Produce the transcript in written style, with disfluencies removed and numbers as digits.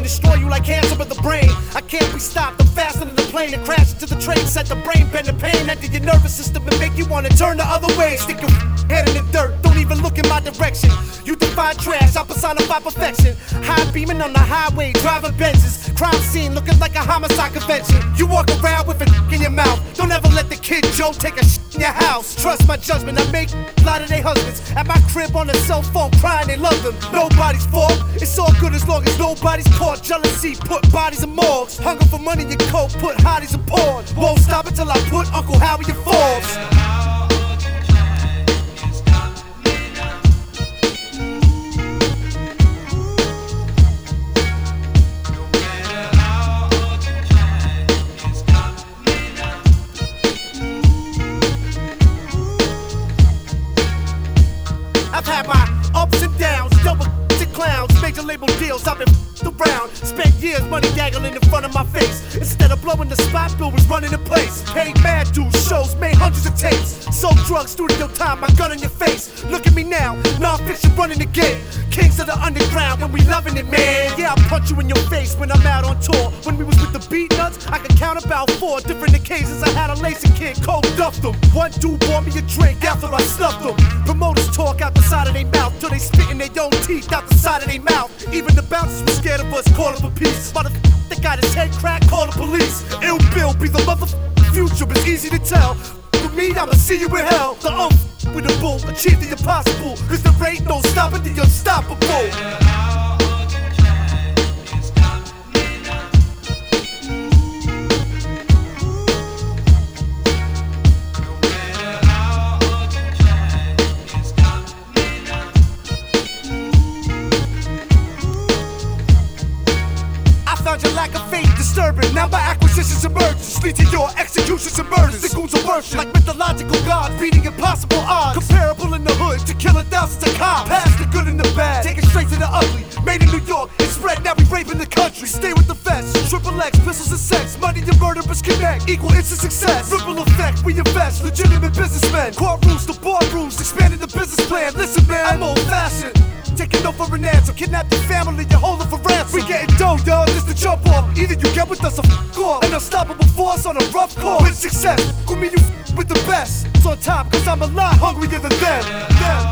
destroy you like cancer of the brain. I can't be stopped, I'm faster than the plane and crash into the train. Set the brain bend the pain enter your nervous system and make you wanna turn the other way. Stick your head in the dirt, don't even look in my direction. You define trash, I personify perfection. High beaming on the highway, driving Benzes. Crime scene looking like a homicide convention. You walk around with a in your mouth. Don't ever let the kid Joe take a in your house. Trust my judgment, I make a lot of their husbands at my crib on a cell phone crying they love them. Nobody's fault, it's all good as long as nobody's caught. Jealousy put bodies in morgues. Hunger for money and coke put hotties in porn. Won't stop until I put Uncle Howie in Forbes. I've had my ups and downs, double clowns, major label deals, I've been around. Spent years money dangling in front of my face. Instead of blowing the spot, bill was running in place. Paid mad dues, shows, made hundreds of tapes. Sold drugs, studio time, my gun in your face. Look at me now, non-fiction running the game. Kings of the underground when we loving it, man. Yeah, I'll punch you in your face when I'm out on tour. When we was with the beat nuts, I could count about 4 different occasions I had a lazy kid cold duffed them. One dude bought me a drink after I snuffed them. Promoters talk out the side of their mouth till they spit in their own teeth out the side of their mouth. Even the bouncers were scared of us, call for peace. That got his head cracked, call the police. Ill Bill be the future, it's easy to tell. For me, I'ma see you in hell. The with the bull, achieve the impossible. Cause there ain't no stopping the unstoppable. Found your lack of faith disturbing. Now my acquisitions emerge, lead to your executions and murders. The goons are worship like mythological gods, beating impossible odds. Comparable in the hood to killing thousands of cops. Past the good and the bad, take it straight to the ugly. Made in New York, it's spread, now we raping the country. Stay with the vets, triple X, pistols and sex. Money and murderers connect, equal instant success. Ripple effect, we invest, legitimate businessmen. Courtrooms to boardrooms, expanding the business plan. Listen man, I'm old fashioned. Taking over an answer, kidnap your family, you hold it for ransom. We getting dough, yo, this the jump off. Either you get with us or f*** off. An unstoppable force on a rough course. With success, with me you f*** with the best. It's on top, cause I'm a lot hungrier than them.